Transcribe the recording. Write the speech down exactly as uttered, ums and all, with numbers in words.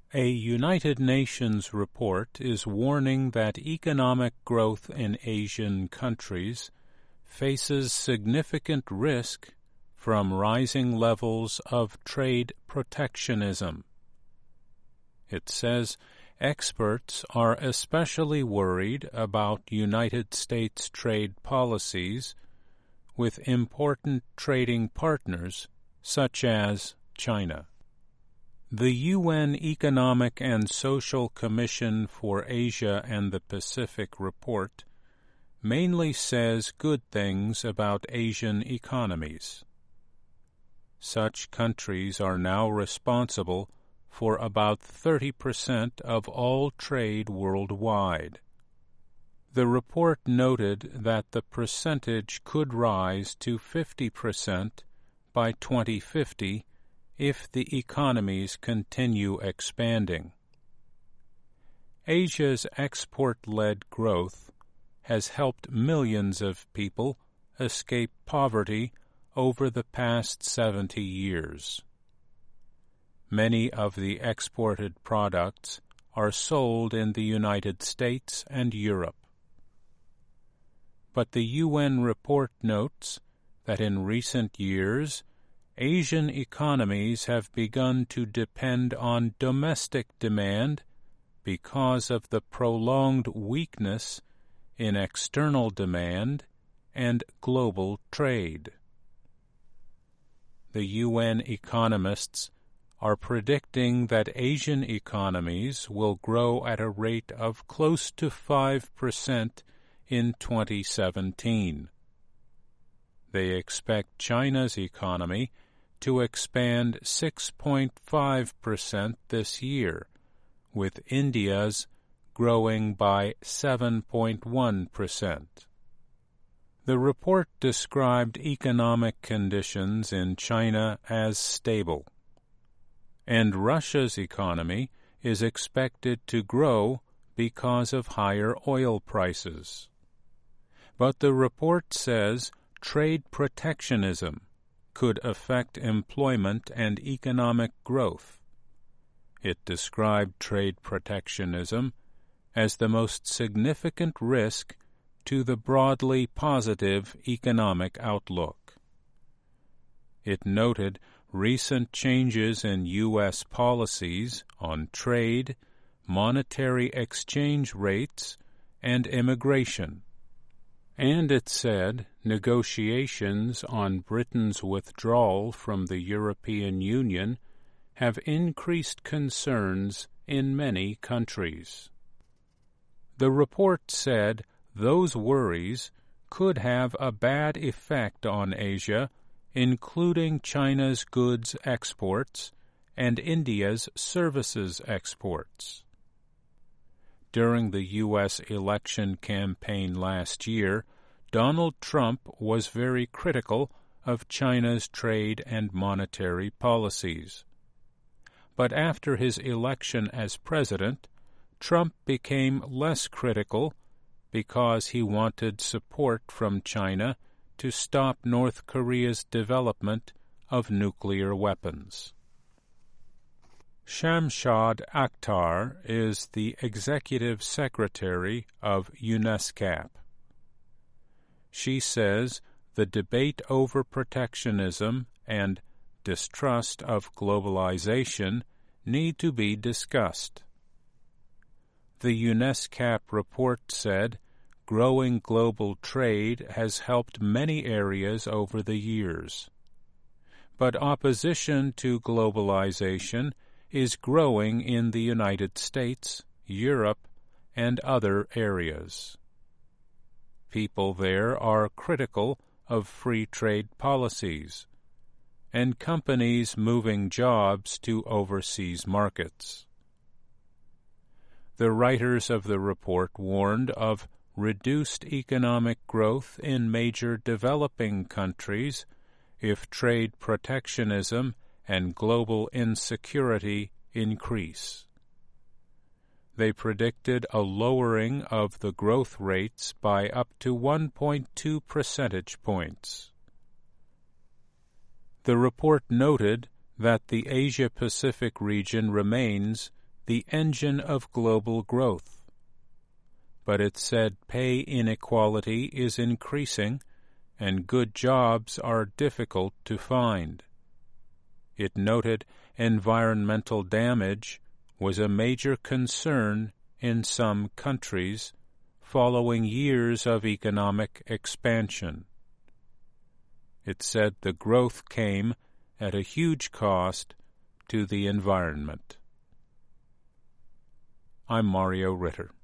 A United Nations report is warning that economic growth in Asian countries faces significant risk from rising levels of trade protectionism. It says experts are especially worried about United States trade policies with important trading partners such as China. The U N Economic and Social Commission for Asia and the Pacific report mainly says good things about Asian economies. Such countries are now responsible for about thirty percent of all trade worldwide. The report noted that the percentage could rise to fifty percent by twenty fifty if the economies continue expanding. Asia's export-led growth has helped millions of people escape poverty over the past seventy years. Many of the exported products are sold in the United States and Europe. But the U N report notes that in recent years, Asian economies have begun to depend on domestic demand because of the prolonged weakness in external demand and global trade. The U N economists are predicting that Asian economies will grow at a rate of close to five percent in twenty seventeen. They expect China's economy to expand six point five percent this year, with India's growing by seven point one percent. The report described economic conditions in China as stable, and Russia's economy is expected to grow because of higher oil prices. But the report says trade protectionism could affect employment and economic growth. It described trade protectionism as the most significant risk to the broadly positive economic outlook. It noted recent changes in U S policies on trade, monetary exchange rates, and immigration. And it said negotiations on Britain's withdrawal from the European Union have increased concerns in many countries. The report said those worries could have a bad effect on Asia, including China's goods exports and India's services exports. During the U S election campaign last year, Donald Trump was very critical of China's trade and monetary policies. But after his election as president, Trump became less critical because he wanted support from China to stop North Korea's development of nuclear weapons. Shamshad Akhtar is the executive secretary of UNESCAP. She says the debate over protectionism and distrust of globalization need to be discussed. The UNESCAP report said growing global trade has helped many areas over the years. But opposition to globalization is growing in the United States, Europe, and other areas. People there are critical of free trade policies and companies moving jobs to overseas markets. The writers of the report warned of reduced economic growth in major developing countries if trade protectionism and global insecurity increase. They predicted a lowering of the growth rates by up to one point two percentage points. The report noted that the Asia-Pacific region remains the engine of global growth. But it said pay inequality is increasing and good jobs are difficult to find. It noted environmental damage was a major concern in some countries following years of economic expansion. It said the growth came at a huge cost to the environment. I'm Mario Ritter.